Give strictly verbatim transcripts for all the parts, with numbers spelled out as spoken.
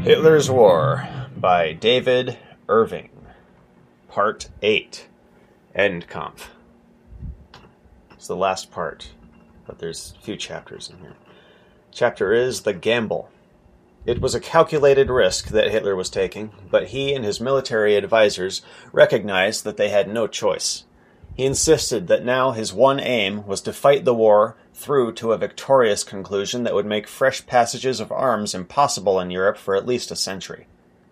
Hitler's War by David Irving, Part eight, Endkampf. It's the last part, but there's a few chapters in here. Chapter is The Gamble. It was a calculated risk that Hitler was taking, but he and his military advisors recognized that they had no choice. He insisted that now his one aim was to fight the war through to a victorious conclusion that would make fresh passages of arms impossible in Europe for at least a century.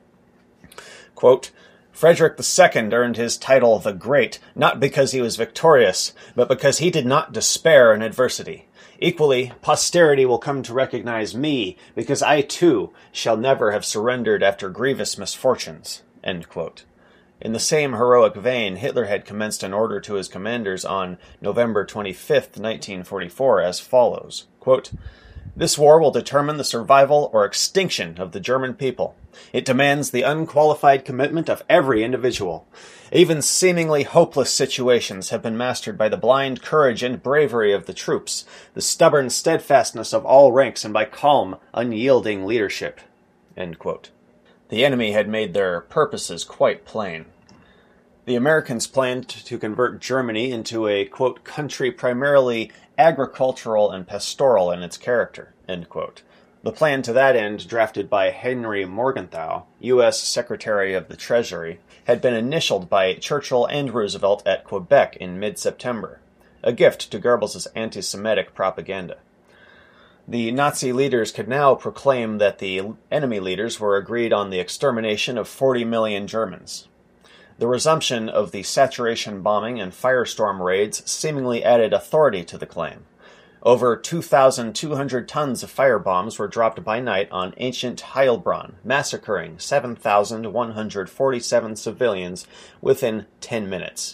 Quote, Frederick the Second earned his title the Great, not because he was victorious, but because he did not despair in adversity. Equally, posterity will come to recognize me, because I, too, shall never have surrendered after grievous misfortunes. End quote. In the same heroic vein, Hitler had commenced an order to his commanders on November twenty-fifth, nineteen forty-four, as follows, quote, This war will determine the survival or extinction of the German people. It demands the unqualified commitment of every individual. Even seemingly hopeless situations have been mastered by the blind courage and bravery of the troops, the stubborn steadfastness of all ranks, and by calm, unyielding leadership. End quote. The enemy had made their purposes quite plain. The Americans planned to convert Germany into a, quote, country primarily agricultural and pastoral in its character, end quote. The plan to that end, drafted by Henry Morgenthau, U S Secretary of the Treasury, had been initialed by Churchill and Roosevelt at Quebec in mid-September, a gift to Goebbels' anti-Semitic propaganda. The Nazi leaders could now proclaim that the enemy leaders were agreed on the extermination of forty million Germans. The resumption of the saturation bombing and firestorm raids seemingly added authority to the claim. Over two thousand two hundred tons of firebombs were dropped by night on ancient Heilbronn, massacring seven thousand one hundred forty-seven civilians within ten minutes.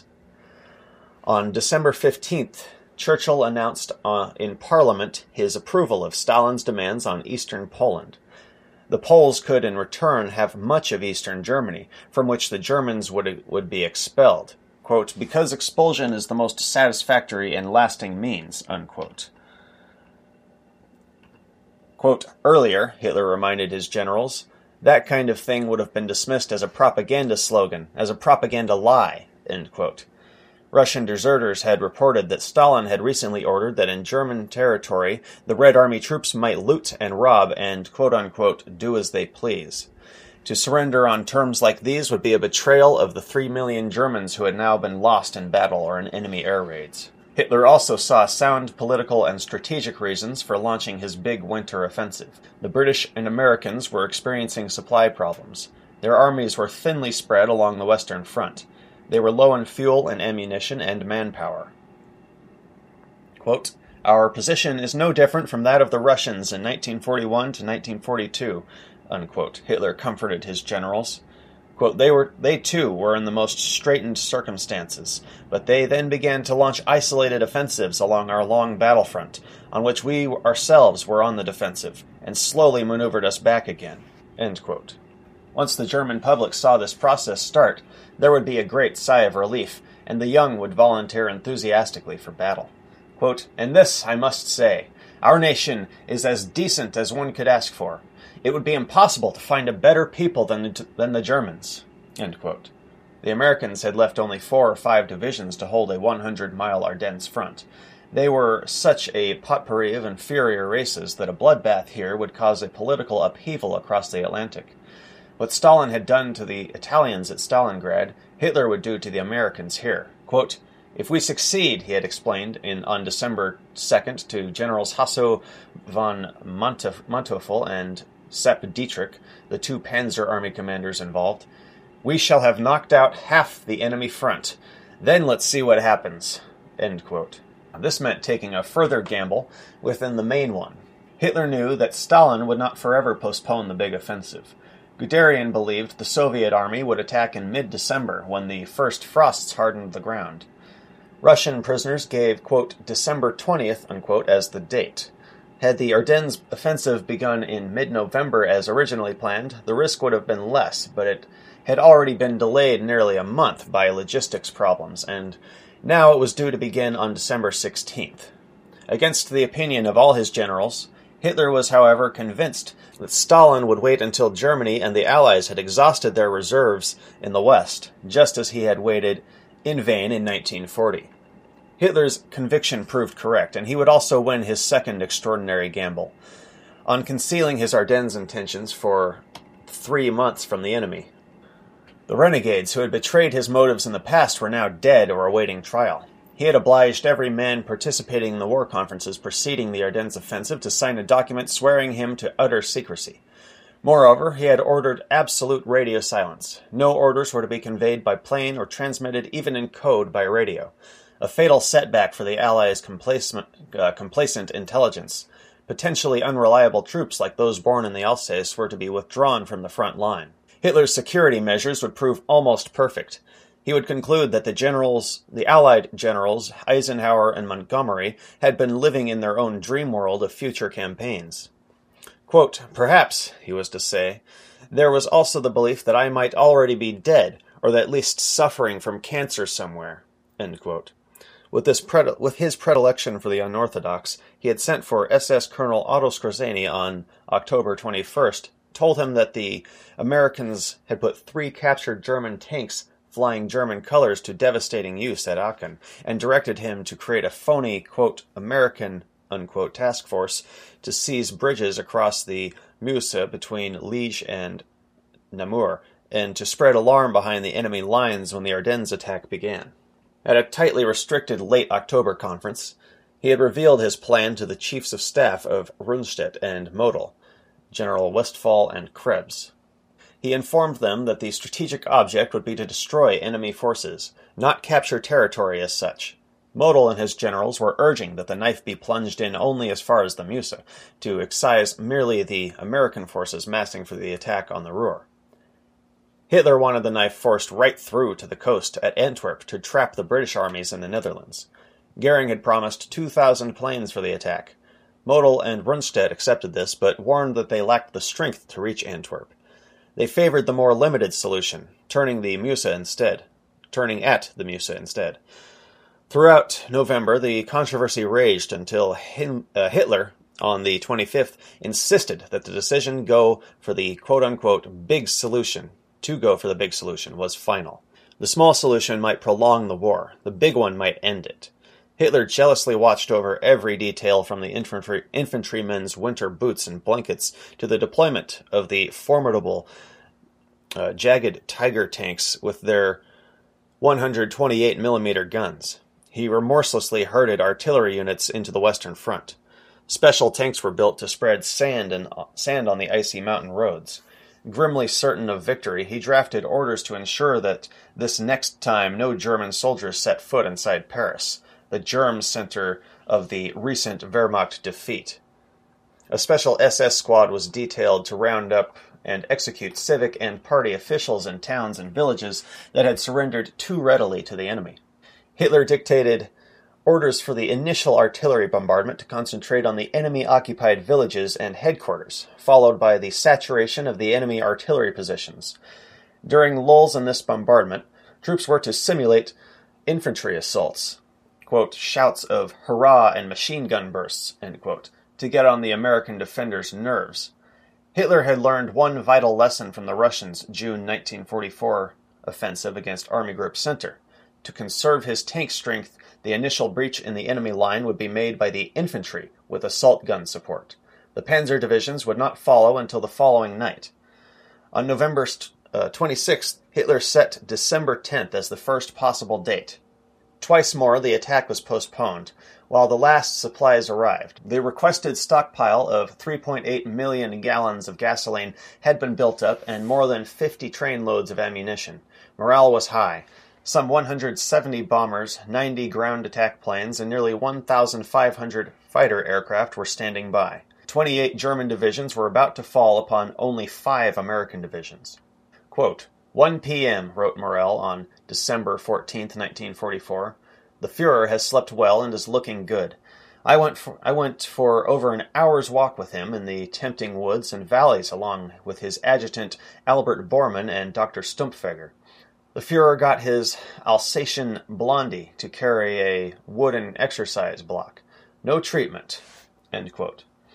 On December fifteenth, Churchill announced uh, in Parliament his approval of Stalin's demands on eastern Poland. The Poles could, in return, have much of eastern Germany, from which the Germans would, would be expelled, quote, because expulsion is the most satisfactory and lasting means, unquote. Quote, earlier, Hitler reminded his generals, that kind of thing would have been dismissed as a propaganda slogan, as a propaganda lie, end quote. Russian deserters had reported that Stalin had recently ordered that in German territory the Red Army troops might loot and rob and, quote-unquote, do as they please. To surrender on terms like these would be a betrayal of the three million Germans who had now been lost in battle or in enemy air raids. Hitler also saw sound political and strategic reasons for launching his big winter offensive. The British and Americans were experiencing supply problems. Their armies were thinly spread along the Western Front. They were low in fuel and ammunition and manpower. Quote, Our position is no different from that of the Russians in nineteen forty-one to nineteen forty-two, unquote, Hitler comforted his generals. Quote, they were, they too were in the most straitened circumstances, but they then began to launch isolated offensives along our long battlefront, on which we ourselves were on the defensive, and slowly maneuvered us back again, end quote. Once the German public saw this process start, there would be a great sigh of relief, and the young would volunteer enthusiastically for battle. Quote, and this, I must say, our nation is as decent as one could ask for. It would be impossible to find a better people than the, than the Germans. End quote. The Americans had left only four or five divisions to hold a one hundred mile Ardennes front. They were such a potpourri of inferior races that a bloodbath here would cause a political upheaval across the Atlantic. What Stalin had done to the Italians at Stalingrad, Hitler would do to the Americans here. Quote, if we succeed, he had explained in, on December second to Generals Hasso von Manteuffel and Sepp Dietrich, the two Panzer Army commanders involved, we shall have knocked out half the enemy front. Then let's see what happens. End quote. This meant taking a further gamble within the main one. Hitler knew that Stalin would not forever postpone the big offensive. Guderian believed the Soviet army would attack in mid-December, when the first frosts hardened the ground. Russian prisoners gave, quote, December twentieth, unquote, as the date. Had the Ardennes offensive begun in mid-November as originally planned, the risk would have been less, but it had already been delayed nearly a month by logistics problems, and now it was due to begin on December sixteenth. Against the opinion of all his generals, Hitler was, however, convinced that Stalin would wait until Germany and the Allies had exhausted their reserves in the West, just as he had waited in vain in nineteen forty. Hitler's conviction proved correct, and he would also win his second extraordinary gamble, on concealing his Ardennes intentions for three months from the enemy. The renegades who had betrayed his motives in the past were now dead or awaiting trial. He had obliged every man participating in the war conferences preceding the Ardennes offensive to sign a document swearing him to utter secrecy. Moreover, he had ordered absolute radio silence. No orders were to be conveyed by plane or transmitted even in code by radio. A fatal setback for the Allies' complacent, uh, complacent intelligence. Potentially unreliable troops like those born in the Alsace were to be withdrawn from the front line. Hitler's security measures would prove almost perfect. He would conclude that the generals, the Allied generals, Eisenhower and Montgomery, had been living in their own dream world of future campaigns. Quote, "Perhaps," he was to say, "there was also the belief that I might already be dead, or at least suffering from cancer somewhere." End quote. With, this pred- with his predilection for the unorthodox, he had sent for S S Colonel Otto Skorzeny on October twenty-first, told him that the Americans had put three captured German tanks flying German colors to devastating use at Aachen, and directed him to create a phony, quote, American, unquote, task force to seize bridges across the Meuse between Liège and Namur, and to spread alarm behind the enemy lines when the Ardennes attack began. At a tightly restricted late October conference, he had revealed his plan to the chiefs of staff of Rundstedt and Model, General Westphal and Krebs. He informed them that the strategic object would be to destroy enemy forces, not capture territory as such. Model and his generals were urging that the knife be plunged in only as far as the Meuse, to excise merely the American forces massing for the attack on the Ruhr. Hitler wanted the knife forced right through to the coast at Antwerp to trap the British armies in the Netherlands. Goering had promised two thousand planes for the attack. Model and Rundstedt accepted this, but warned that they lacked the strength to reach Antwerp. They favored the more limited solution, turning the Meuse instead, turning at the Meuse instead. Throughout November, the controversy raged until Hin- uh, Hitler, on the twenty-fifth, insisted that the decision go for the quote-unquote big solution, to go for the big solution, was final. The small solution might prolong the war. The big one might end it. Hitler jealously watched over every detail from the infantry, infantrymen's winter boots and blankets to the deployment of the formidable uh, jagged Tiger tanks with their one hundred twenty-eight millimeter guns. He remorselessly herded artillery units into the Western Front. Special tanks were built to spread sand and uh, sand on the icy mountain roads. Grimly certain of victory, he drafted orders to ensure that this next time no German soldiers set foot inside Paris, the germ center of the recent Wehrmacht defeat. A special S S squad was detailed to round up and execute civic and party officials in towns and villages that had surrendered too readily to the enemy. Hitler dictated orders for the initial artillery bombardment to concentrate on the enemy-occupied villages and headquarters, followed by the saturation of the enemy artillery positions. During lulls in this bombardment, troops were to simulate infantry assaults, quote, shouts of hurrah and machine gun bursts, end quote, to get on the American defenders' nerves. Hitler had learned one vital lesson from the Russians' June nineteen forty-four offensive against Army Group Center. To conserve his tank strength, the initial breach in the enemy line would be made by the infantry with assault gun support. The panzer divisions would not follow until the following night. On November uh, twenty-sixth, Hitler set December tenth as the first possible date. Twice more, the attack was postponed, while the last supplies arrived. The requested stockpile of three point eight million gallons of gasoline had been built up, and more than fifty trainloads of ammunition. Morale was high. Some one hundred seventy bombers, ninety ground attack planes, and nearly one thousand five hundred fighter aircraft were standing by. twenty-eight German divisions were about to fall upon only five American divisions. Quote, one p.m., wrote Morel on December fourteenth, nineteen forty-four. The Führer has slept well and is looking good. I went for, I went for over an hour's walk with him in the tempting woods and valleys along with his adjutant Albert Bormann and Doctor Stumpfegger. The Führer got his Alsatian Blondie to carry a wooden exercise block. No treatment. End quote.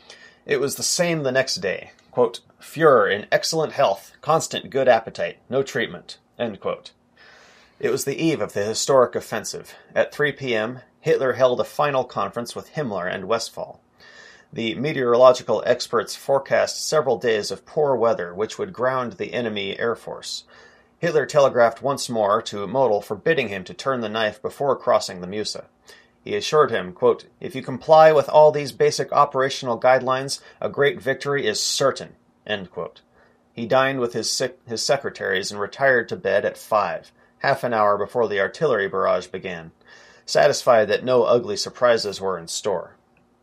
It was the same the next day. Quote, Fuhrer in excellent health, constant good appetite, no treatment. End quote. It was the eve of the historic offensive. At three p.m., Hitler held a final conference with Himmler and Westphal. The meteorological experts forecast several days of poor weather, which would ground the enemy air force. Hitler telegraphed once more to Model forbidding him to turn the knife before crossing the Meuse. He assured him, quote, If you comply with all these basic operational guidelines, a great victory is certain. End quote. He dined with his, sec- his secretaries and retired to bed at five, half an hour before the artillery barrage began, satisfied that no ugly surprises were in store.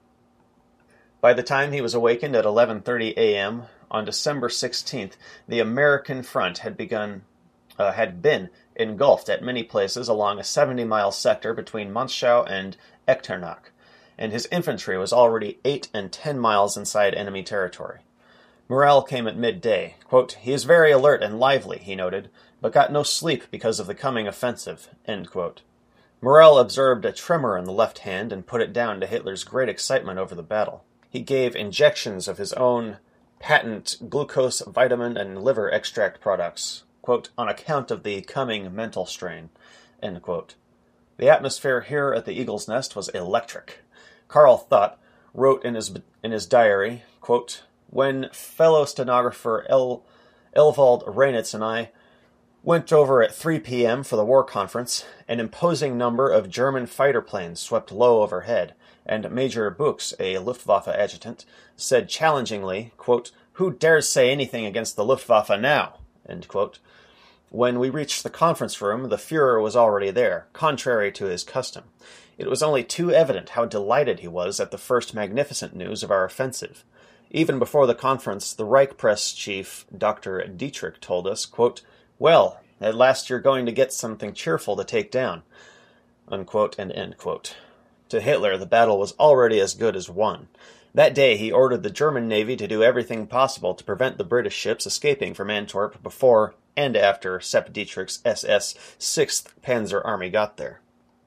By the time he was awakened at eleven thirty a.m. on December sixteenth, the American front had begun, uh, had been engulfed at many places along a seventy-mile sector between Monschau and Echternach, and his infantry was already eight and ten miles inside enemy territory. Morale came at midday. Quote, He is very alert and lively, he noted, but got no sleep because of the coming offensive. End quote. Morale observed a tremor in the left hand and put it down to Hitler's great excitement over the battle. He gave injections of his own patent glucose, vitamin, and liver extract products, quote, on account of the coming mental strain, end quote. The atmosphere here at the Eagle's Nest was electric. Karl Thott wrote in his in his diary, quote, When fellow stenographer El, Elvald Reinitz and I went over at three p.m. for the war conference, an imposing number of German fighter planes swept low overhead, and Major Buchs, a Luftwaffe adjutant, said challengingly, quote, Who dares say anything against the Luftwaffe now? End quote. When we reached the conference room, the Fuhrer was already there, contrary to his custom. It was only too evident how delighted he was at the first magnificent news of our offensive. Even before the conference, the Reich press chief, Doctor Dietrich, told us, quote, Well, at last you're going to get something cheerful to take down, unquote, and end quote. To Hitler, the battle was already as good as won. That day, he ordered the German Navy to do everything possible to prevent the British ships escaping from Antwerp before and after Sepp Dietrich's S S sixth Panzer Army got there.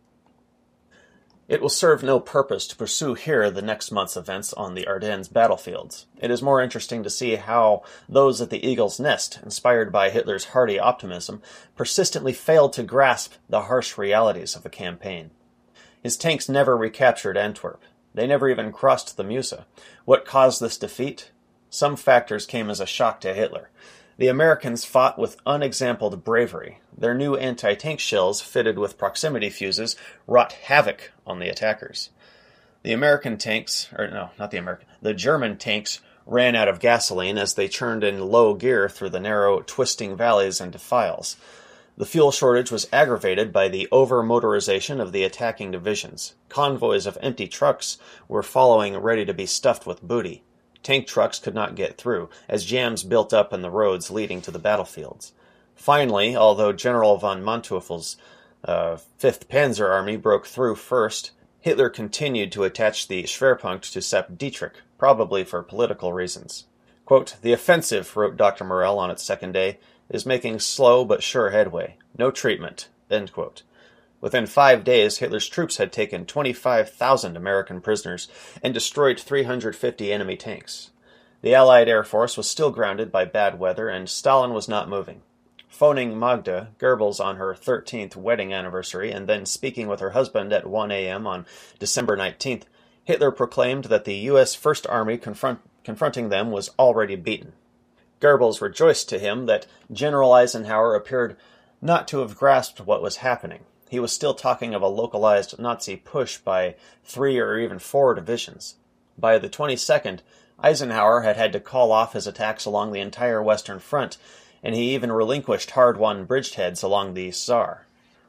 It will serve no purpose to pursue here the next month's events on the Ardennes battlefields. It is more interesting to see how those at the Eagle's Nest, inspired by Hitler's hearty optimism, persistently failed to grasp the harsh realities of the campaign. His tanks never recaptured Antwerp. They never even crossed the Meuse. What caused this defeat? Some factors came as a shock to Hitler. The Americans fought with unexampled bravery. Their new anti-tank shells, fitted with proximity fuses, wrought havoc on the attackers. The American tanks, or no, not the American, the German tanks ran out of gasoline as they churned in low gear through the narrow, twisting valleys and defiles. The fuel shortage was aggravated by the over-motorization of the attacking divisions. Convoys of empty trucks were following ready to be stuffed with booty. Tank trucks could not get through, as jams built up in the roads leading to the battlefields. Finally, although General von Manteuffel's uh, fifth Panzer Army broke through first, Hitler continued to attach the Schwerpunkt to Sepp Dietrich, probably for political reasons. Quote, The offensive, wrote Doctor Morell on its second day, is making slow but sure headway. No treatment. End quote. Within five days, Hitler's troops had taken twenty-five thousand American prisoners and destroyed three hundred fifty enemy tanks. The Allied Air Force was still grounded by bad weather, and Stalin was not moving. Phoning Magda, Goebbels on her thirteenth wedding anniversary, and then speaking with her husband at one a.m. on December nineteenth, Hitler proclaimed that the U S First Army confront- confronting them was already beaten. Goebbels rejoiced to him that General Eisenhower appeared not to have grasped what was happening. He was still talking of a localized Nazi push by three or even four divisions. By the twenty-second, Eisenhower had had to call off his attacks along the entire Western Front, and he even relinquished hard-won bridgeheads along the Saar.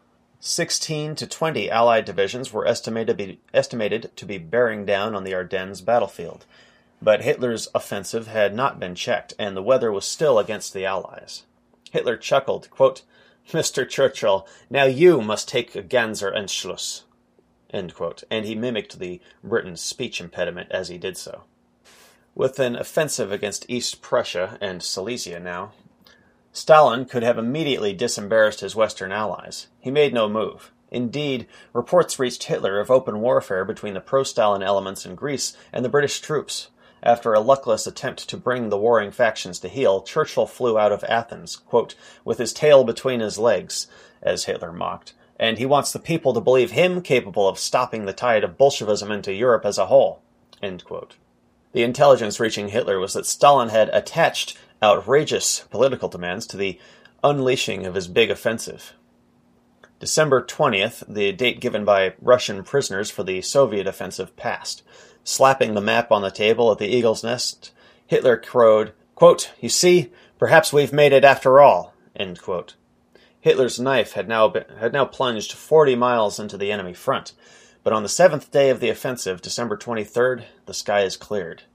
Sixteen to twenty Allied divisions were estimated to be, estimated to be bearing down on the Ardennes battlefield. But Hitler's offensive had not been checked, and the weather was still against the Allies. Hitler chuckled, quote, Mister Churchill, now you must take a Ganser Entschluss, end quote, and he mimicked the Britain's speech impediment as he did so. With an offensive against East Prussia and Silesia now, Stalin could have immediately disembarrassed his Western allies. He made no move. Indeed, reports reached Hitler of open warfare between the pro-Stalin elements in Greece and the British troops. After a luckless attempt to bring the warring factions to heel, Churchill flew out of Athens, quote, with his tail between his legs, as Hitler mocked, and he wants the people to believe him capable of stopping the tide of Bolshevism into Europe as a whole, end quote. The intelligence reaching Hitler was that Stalin had attached outrageous political demands to the unleashing of his big offensive. December twentieth, the date given by Russian prisoners for the Soviet offensive, passed. Slapping the map on the table at the Eagle's Nest, Hitler crowed, quote, "You see, perhaps we've made it after all," end quote. Hitler's knife had now been, had now plunged forty miles into the enemy front, but on the seventh day of the offensive, December twenty-third, the sky is cleared.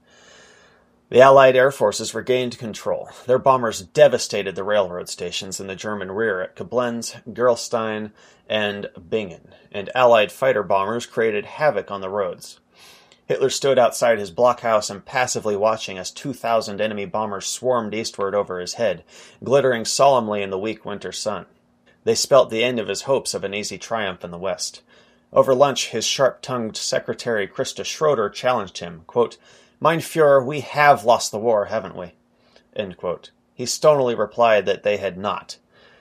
The Allied air forces regained control. Their bombers devastated the railroad stations in the German rear at Koblenz, Gerolstein, and Bingen, and Allied fighter bombers created havoc on the roads. Hitler stood outside his blockhouse impassively watching as two thousand enemy bombers swarmed eastward over his head, glittering solemnly in the weak winter sun. They spelt the end of his hopes of an easy triumph in the West. Over lunch, his sharp-tongued secretary Christa Schroeder challenged him, quote, "Mein Führer, we have lost the war, haven't we?" End quote. He stonily replied that they had not.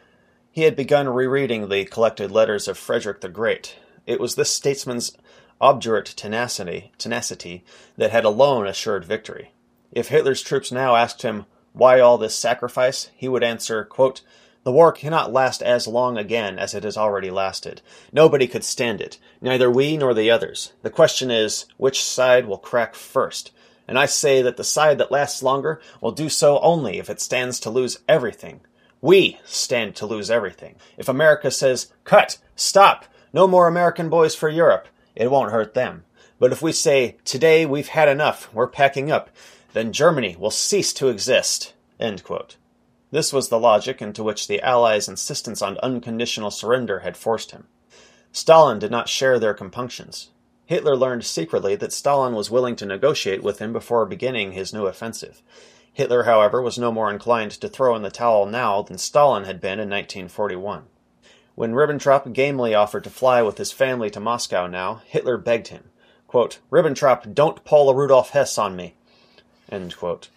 He had begun rereading the collected letters of Frederick the Great. It was this statesman's obdurate tenacity, tenacity that had alone assured victory. If Hitler's troops now asked him, why all this sacrifice, he would answer, quote, "The war cannot last as long again as it has already lasted. Nobody could stand it, neither we nor the others. The question is, which side will crack first? And I say that the side that lasts longer will do so only if it stands to lose everything. We stand to lose everything. If America says, cut, stop, no more American boys for Europe, it won't hurt them. But if we say, today we've had enough, we're packing up, then Germany will cease to exist." End quote. This was the logic into which the Allies' insistence on unconditional surrender had forced him. Stalin did not share their compunctions. Hitler learned secretly that Stalin was willing to negotiate with him before beginning his new offensive. Hitler, however, was no more inclined to throw in the towel now than Stalin had been in nineteen forty-one. When Ribbentrop gamely offered to fly with his family to Moscow now, Hitler begged him, quote, "Ribbentrop, don't pull a Rudolf Hess on me." End quote.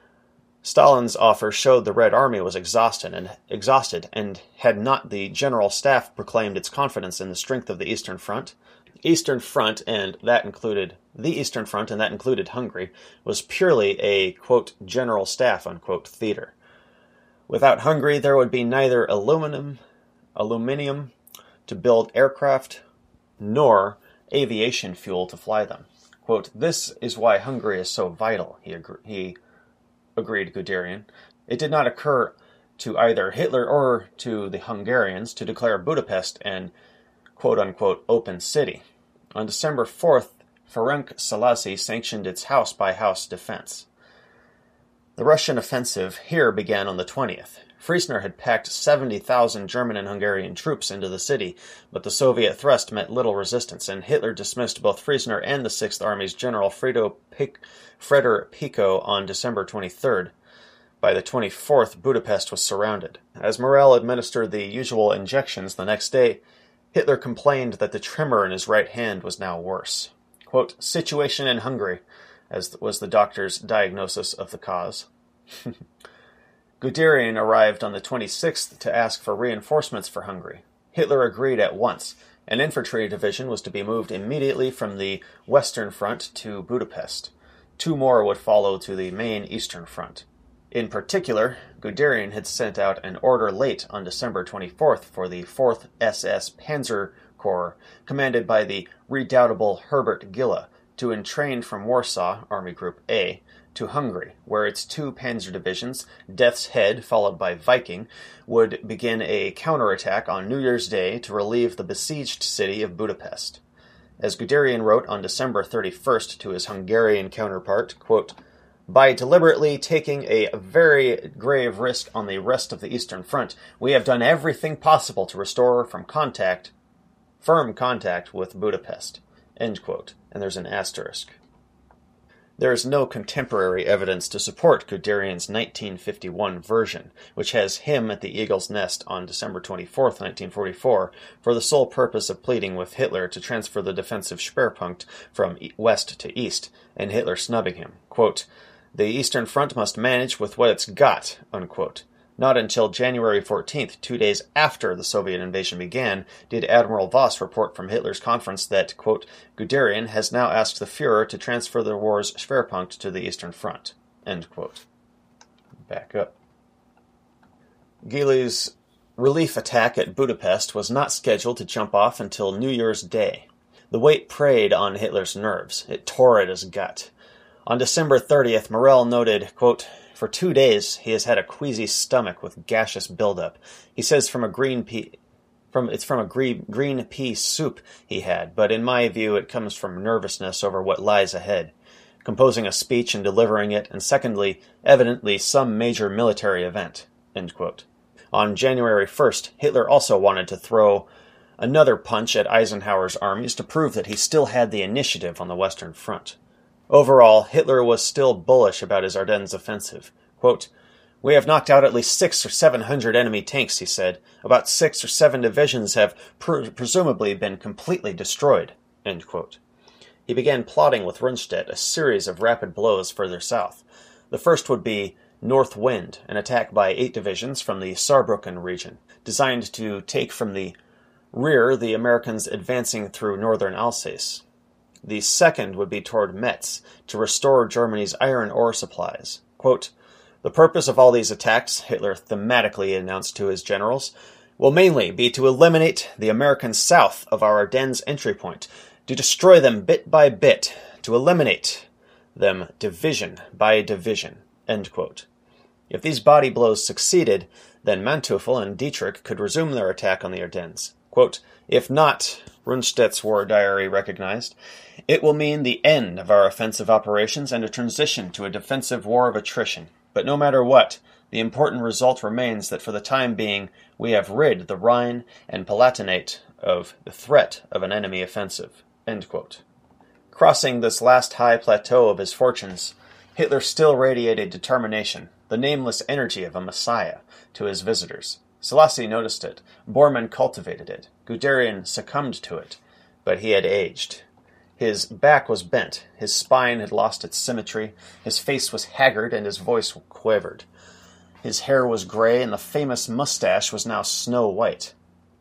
Stalin's offer showed the Red Army was exhausted and exhausted, and had not the General Staff proclaimed its confidence in the strength of the Eastern Front. Eastern Front, and that included the Eastern Front, and that included Hungary, was purely a, quote, General Staff, unquote, theater. Without Hungary, there would be neither aluminum, aluminium to build aircraft, nor aviation fuel to fly them. Quote, "This is why Hungary is so vital," he, agree- he agreed Guderian. It did not occur to either Hitler or to the Hungarians to declare Budapest an quote-unquote open city. On December fourth, Ferenc Szalasi sanctioned its house-by-house defense. The Russian offensive here began on the twentieth. Friesner had packed seventy thousand German and Hungarian troops into the city, but the Soviet thrust met little resistance, and Hitler dismissed both Friesner and the Sixth Army's General Fredo Pic- Freder Pico on December twenty-third. By the twenty-fourth, Budapest was surrounded. As Morel administered the usual injections the next day, Hitler complained that the tremor in his right hand was now worse. Quote, "Situation in Hungary," as was the doctor's diagnosis of the cause. Guderian arrived on the twenty-sixth to ask for reinforcements for Hungary. Hitler agreed at once. An infantry division was to be moved immediately from the Western Front to Budapest. Two more would follow to the main Eastern Front. In particular, Guderian had sent out an order late on December twenty-fourth for the fourth S S Panzer Corps, commanded by the redoubtable Herbert Gilla, to entrain from Warsaw, Army Group A, to Hungary, where its two panzer divisions, Death's Head followed by Viking, would begin a counterattack on New Year's Day to relieve the besieged city of Budapest. As Guderian wrote on December thirty-first to his Hungarian counterpart, quote, "By deliberately taking a very grave risk on the rest of the Eastern Front, we have done everything possible to restore from contact, firm contact with Budapest." End quote. And there's an asterisk. There is no contemporary evidence to support Guderian's nineteen fifty-one version, which has him at the Eagle's Nest on December twenty-fourth, nineteen forty-four, for the sole purpose of pleading with Hitler to transfer the defensive Schwerpunkt from west to east, and Hitler snubbing him. Quote, "The Eastern Front must manage with what it's got," unquote. Not until January fourteenth, two days after the Soviet invasion began, did Admiral Voss report from Hitler's conference that, quote, "Guderian has now asked the Führer to transfer the war's Schwerpunkt to the Eastern Front," end quote. Back up. Gilly's relief attack at Budapest was not scheduled to jump off until New Year's Day. The weight preyed on Hitler's nerves. It tore at his gut. On December thirtieth, Morell noted, quote, "For two days he has had a queasy stomach with gaseous buildup. He says from a green pea, from it's from a green, green pea soup he had, but in my view it comes from nervousness over what lies ahead. Composing a speech and delivering it, and secondly, evidently some major military event," end quote. On January first, Hitler also wanted to throw another punch at Eisenhower's armies to prove that he still had the initiative on the Western Front. Overall, Hitler was still bullish about his Ardennes offensive. Quote, "We have knocked out at least six or seven hundred enemy tanks," he said. "About six or seven divisions have pre- presumably been completely destroyed," end quote. He began plotting with Rundstedt a series of rapid blows further south. The first would be North Wind, an attack by eight divisions from the Saarbrücken region, designed to take from the rear the Americans advancing through northern Alsace. The second would be toward Metz, to restore Germany's iron ore supplies. Quote, "The purpose of all these attacks," Hitler thematically announced to his generals, "will mainly be to eliminate the Americans south of our Ardennes entry point, to destroy them bit by bit, to eliminate them division by division," end quote. If these body blows succeeded, then Manteuffel and Dietrich could resume their attack on the Ardennes. Quote, "If not," Rundstedt's war diary recognized, "it will mean the end of our offensive operations and a transition to a defensive war of attrition. But no matter what, the important result remains that for the time being we have rid the Rhine and Palatinate of the threat of an enemy offensive." End quote. Crossing this last high plateau of his fortunes, Hitler still radiated determination, the nameless energy of a messiah, to his visitors. Selassie noticed it. Bormann cultivated it. Guderian succumbed to it. But he had aged. His back was bent. His spine had lost its symmetry. His face was haggard, and his voice quivered. His hair was gray, and the famous mustache was now snow-white.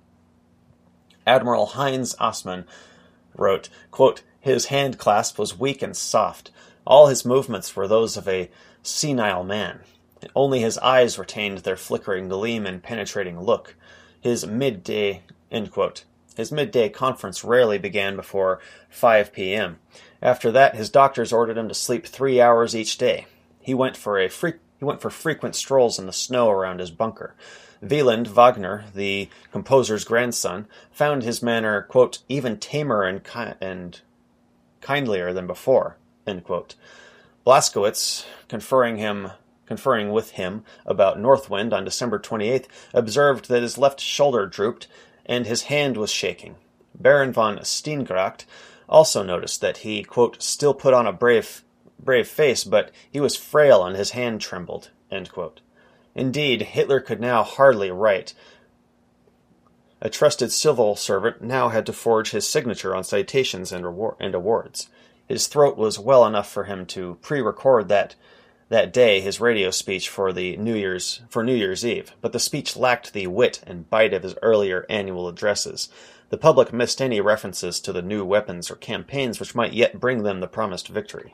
Admiral Heinz Assmann wrote, quote, "His hand-clasp was weak and soft. All his movements were those of a senile man. Only his eyes retained their flickering gleam and penetrating look. His midday," end quote. His midday conference rarely began before five p.m. After that, his doctors ordered him to sleep three hours each day. He went for a fre- he went for frequent strolls in the snow around his bunker. Wieland Wagner, the composer's grandson, found his manner, quote, "even tamer and, ki- and kindlier than before," end quote. Blaskowitz, conferring him conferring with him about Northwind on December twenty-eighth, observed that his left shoulder drooped and his hand was shaking. Baron von Steengracht also noticed that he, quote, "still put on a brave brave face, but he was frail and his hand trembled," end quote. Indeed, Hitler could now hardly write. A trusted civil servant now had to forge his signature on citations and, reward- and awards. His throat was well enough for him to pre-record that that day his radio speech for the New Year's for New Year's Eve, but the speech lacked the wit and bite of his earlier annual addresses. The public missed any references to the new weapons or campaigns which might yet bring them the promised victory.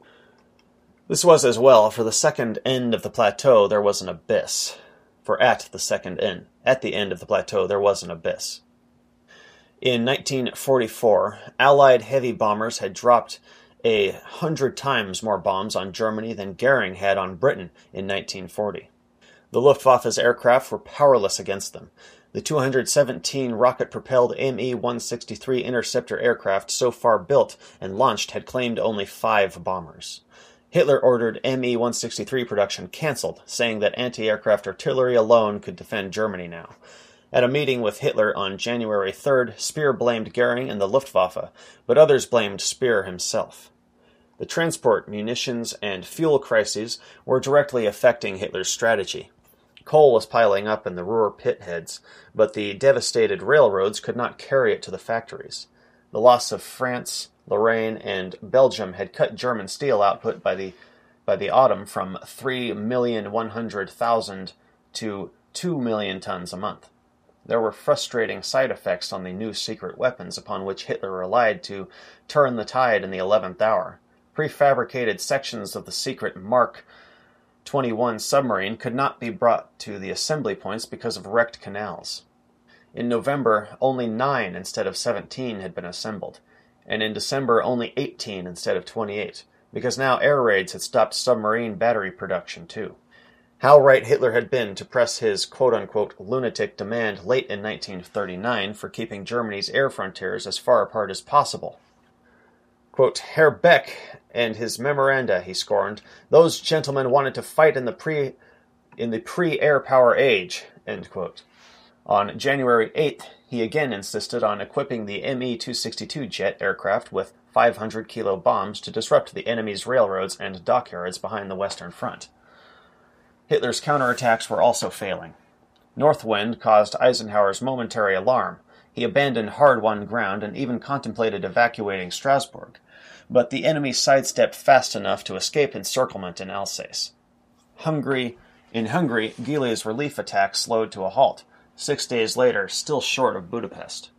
This was as well, for the second end of the plateau there was an abyss. For at the second end, at the end of the plateau there was an abyss. In nineteen forty-four, Allied heavy bombers had dropped a hundred times more bombs on Germany than Goering had on Britain in nineteen forty. The Luftwaffe's aircraft were powerless against them. The two hundred seventeen rocket-propelled M E one sixty-three interceptor aircraft so far built and launched had claimed only five bombers. Hitler ordered M E one sixty-three production cancelled, saying that anti-aircraft artillery alone could defend Germany now. At a meeting with Hitler on January third, Speer blamed Goering and the Luftwaffe, but others blamed Speer himself. The transport, munitions, and fuel crises were directly affecting Hitler's strategy. Coal was piling up in the Ruhr pit heads, but the devastated railroads could not carry it to the factories. The loss of France, Lorraine, and Belgium had cut German steel output by the by the autumn from three million one hundred thousand to two million tons a month. There were frustrating side effects on the new secret weapons upon which Hitler relied to turn the tide in the eleventh hour. Prefabricated sections of the secret Mark twenty-one submarine could not be brought to the assembly points because of wrecked canals. In November, only nine instead of seventeen had been assembled, and in December only eighteen instead of twenty-eight, because now air raids had stopped submarine battery production too. How right Hitler had been to press his quote-unquote lunatic demand late in nineteen thirty-nine for keeping Germany's air frontiers as far apart as possible. Quote, Herr Beck and his memoranda, he scorned, those gentlemen wanted to fight in the pre in the pre-air power age, end quote. On January eighth, he again insisted on equipping the M E two sixty-two jet aircraft with five hundred kilo bombs to disrupt the enemy's railroads and dockyards behind the Western Front. Hitler's counterattacks were also failing. North wind caused Eisenhower's momentary alarm. He abandoned hard-won ground and even contemplated evacuating Strasbourg, but the enemy sidestepped fast enough to escape encirclement in Alsace. Hungary, in Hungary, Gilly's relief attack slowed to a halt, six days later, still short of Budapest.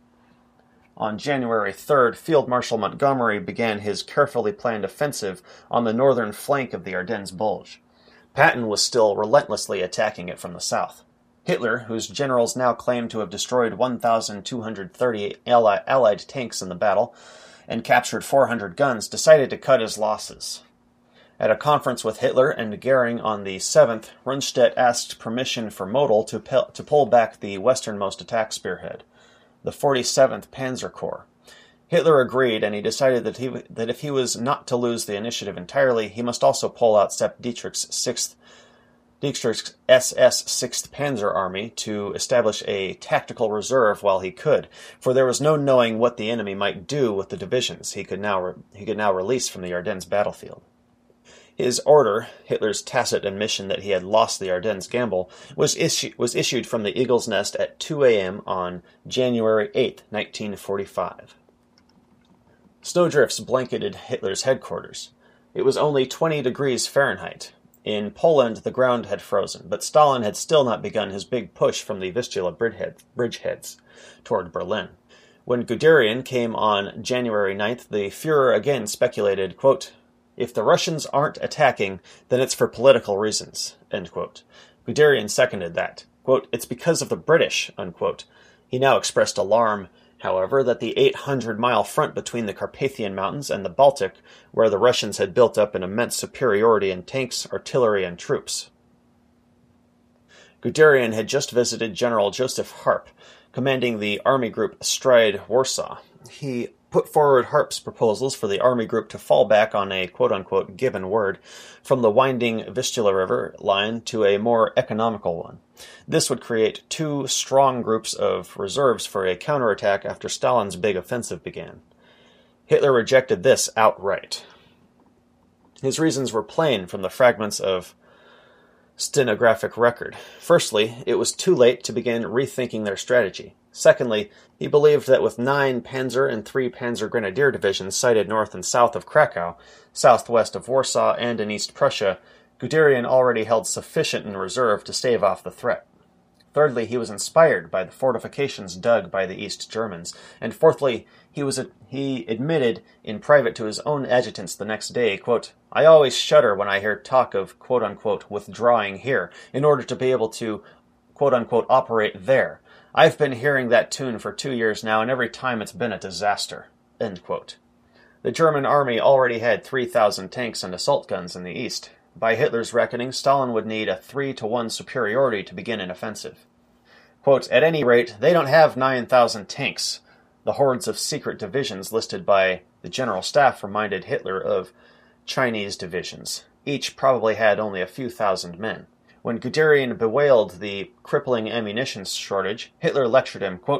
On January third, Field Marshal Montgomery began his carefully planned offensive on the northern flank of the Ardennes Bulge. Patton was still relentlessly attacking it from the south. Hitler, whose generals now claimed to have destroyed one thousand two hundred thirty Allied tanks in the battle and captured four hundred guns, decided to cut his losses. At a conference with Hitler and Goering on the seventh, Rundstedt asked permission for Model to, pe- to pull back the westernmost attack spearhead, the forty-seventh Panzer Corps. Hitler agreed, and he decided that he that if he was not to lose the initiative entirely, he must also pull out Sepp Dietrich's sixth Dietrich's S S sixth Panzer Army to establish a tactical reserve while he could, for there was no knowing what the enemy might do with the divisions he could now re- he could now release from the Ardennes battlefield. His order, Hitler's tacit admission that he had lost the Ardennes gamble, was, issu- was issued from the Eagle's Nest at two a.m. on January eighth, nineteen forty-five. Snowdrifts blanketed Hitler's headquarters. It was only twenty degrees Fahrenheit. In Poland, the ground had frozen, but Stalin had still not begun his big push from the Vistula bridgeheads toward Berlin. When Guderian came on January ninth, the Führer again speculated, quote, if the Russians aren't attacking, then it's for political reasons, end quote. Guderian seconded that. Quote, it's because of the British, unquote. He now expressed alarm, however, that the eight hundred mile front between the Carpathian Mountains and the Baltic, where the Russians had built up an immense superiority in tanks, artillery, and troops. Guderian had just visited General Joseph Harp, commanding the Army Group Stride Warsaw. He put forward Harp's proposals for the Army Group to fall back on a quote-unquote given word from the winding Vistula River line to a more economical one. This would create two strong groups of reserves for a counterattack after Stalin's big offensive began. Hitler rejected this outright. His reasons were plain from the fragments of stenographic record. Firstly, it was too late to begin rethinking their strategy. Secondly, he believed that with nine Panzer and three Panzer Grenadier divisions sited north and south of Krakow, southwest of Warsaw, and in East Prussia, Guderian already held sufficient in reserve to stave off the threat. Thirdly, he was inspired by the fortifications dug by the East Germans. And fourthly, he was a, he admitted in private to his own adjutants the next day, quote, I always shudder when I hear talk of, quote-unquote, withdrawing here, in order to be able to, quote-unquote, operate there. I've been hearing that tune for two years now, and every time it's been a disaster, end quote. The German army already had three thousand tanks and assault guns in the east. By Hitler's reckoning, Stalin would need a three to one superiority to begin an offensive. Quote, at any rate, they don't have nine thousand tanks. The hordes of secret divisions listed by the General Staff reminded Hitler of Chinese divisions. Each probably had only a few thousand men. When Guderian bewailed the crippling ammunition shortage, Hitler lectured him, quote,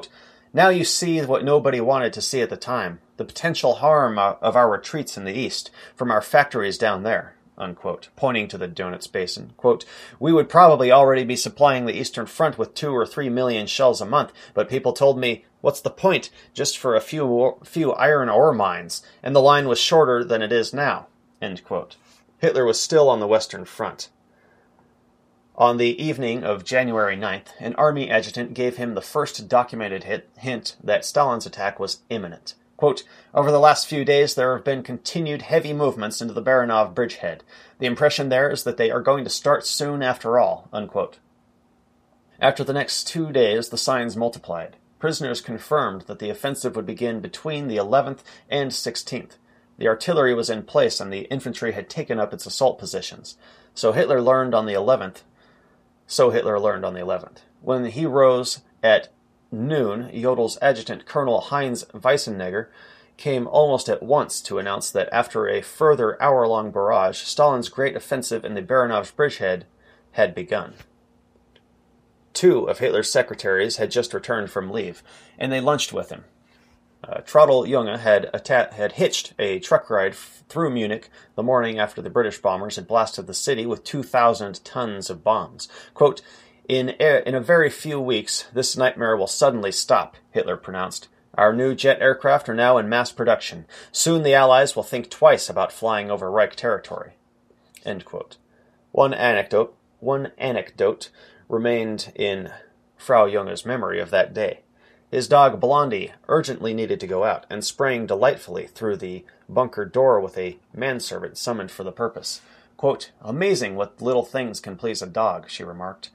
Now you see what nobody wanted to see at the time, the potential harm of our retreats in the east, from our factories down there, unquote, pointing to the Donets Basin. Quote, we would probably already be supplying the Eastern Front with two or three million shells a month, but people told me, what's the point, just for a few, few iron ore mines, and the line was shorter than it is now, end quote. Hitler was still on the Western Front. On the evening of January ninth, an army adjutant gave him the first documented hit, hint that Stalin's attack was imminent. Quote, over the last few days there have been continued heavy movements into the Baranov bridgehead. The impression there is that they are going to start soon after all, unquote. After the next two days, the signs multiplied. Prisoners confirmed that the offensive would begin between the eleventh and sixteenth. The artillery was in place and the infantry had taken up its assault positions. So Hitler learned on the eleventh So Hitler learned on the eleventh. When he rose at noon, Jodel's adjutant, Colonel Heinz Weissenegger, came almost at once to announce that after a further hour-long barrage, Stalin's great offensive in the Baranov bridgehead had begun. Two of Hitler's secretaries had just returned from leave, and they lunched with him. Uh, Traudl Junge had, atta- had hitched a truck ride f- through Munich the morning after the British bombers had blasted the city with two thousand tons of bombs. Quote, in a, in a very few weeks, this nightmare will suddenly stop, Hitler pronounced. Our new jet aircraft are now in mass production. Soon the Allies will think twice about flying over Reich territory. End quote. One anecdote, one anecdote remained in Frau Junge's memory of that day. His dog Blondie urgently needed to go out, and sprang delightfully through the bunker door with a manservant summoned for the purpose. Quote, amazing what little things can please a dog, she remarked.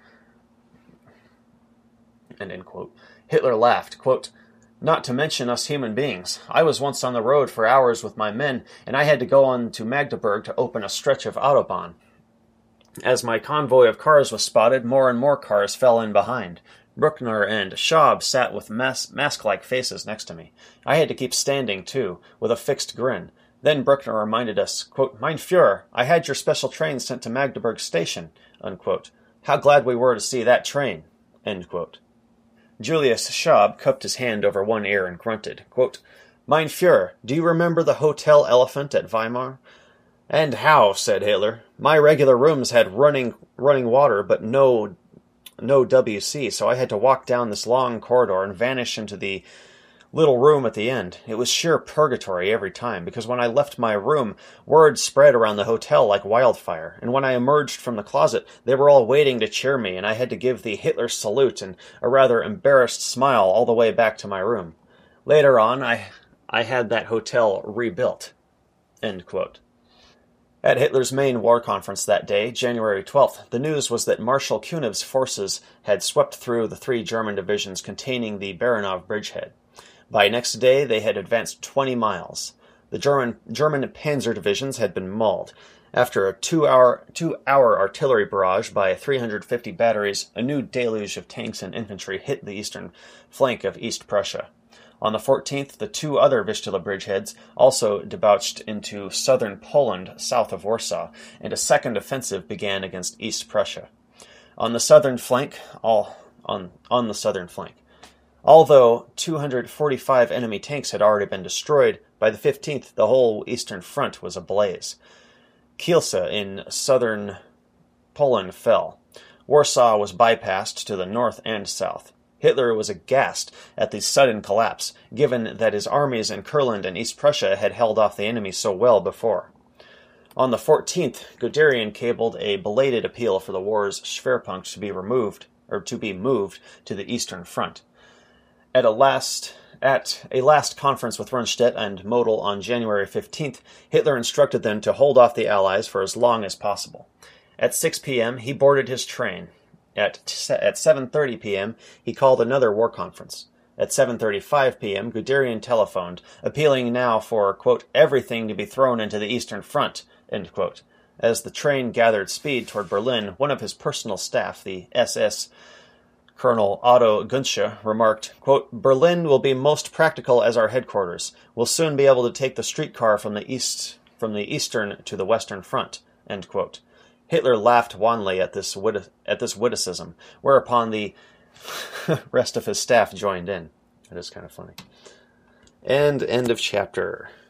And end quote. Hitler laughed, quote, not to mention us human beings. I was once on the road for hours with my men, and I had to go on to Magdeburg to open a stretch of Autobahn. As my convoy of cars was spotted, more and more cars fell in behind. Bruckner and Schaub sat with mas- mask-like faces next to me. I had to keep standing, too, with a fixed grin. Then Bruckner reminded us, quote, Mein Führer, I had your special train sent to Magdeburg Station, unquote. How glad we were to see that train, end quote. Julius Schaub cupped his hand over one ear and grunted, quote, Mein Führer, do you remember the Hotel Elephant at Weimar? And how, said Hitler. My regular rooms had running running water, but no no W C, so I had to walk down this long corridor and vanish into the little room at the end. It was sheer purgatory every time, because when I left my room, word spread around the hotel like wildfire, and when I emerged from the closet, they were all waiting to cheer me, and I had to give the Hitler salute and a rather embarrassed smile all the way back to my room. Later on, I I had that hotel rebuilt. End quote. At Hitler's main war conference that day, January twelfth, the news was that Marshal Kuniev's forces had swept through the three German divisions containing the Baranov bridgehead. By next day, they had advanced twenty miles. The German German panzer divisions had been mauled. After a two-hour two-hour artillery barrage by three hundred fifty batteries, a new deluge of tanks and infantry hit the eastern flank of East Prussia. On the fourteenth, the two other Vistula bridgeheads also debouched into southern Poland, south of Warsaw, and a second offensive began against East Prussia. On the southern flank, all on on the southern flank, although two hundred forty-five enemy tanks had already been destroyed, by the fifteenth, the whole eastern front was ablaze. Kielce in southern Poland fell. Warsaw was bypassed to the north and south. Hitler was aghast at the sudden collapse, given that his armies in Kurland and East Prussia had held off the enemy so well before. On the fourteenth, Guderian cabled a belated appeal for the war's Schwerpunkt to be removed, or to be moved to the eastern front. At a last at a last conference with Rundstedt and Model on January fifteenth, Hitler instructed them to hold off the Allies for as long as possible. At six p.m., he boarded his train. At, at seven thirty p.m., he called another war conference. At seven thirty-five p.m., Guderian telephoned, appealing now for, quote, everything to be thrown into the Eastern Front, end quote. As the train gathered speed toward Berlin, one of his personal staff, the S S Colonel Otto Gunsche, remarked, quote, Berlin will be most practical as our headquarters. We'll soon be able to take the streetcar from the east, from the eastern to the western front, end quote. Hitler laughed wanly at this wit- at this witticism, whereupon the rest of his staff joined in. It is kind of funny. And end of chapter.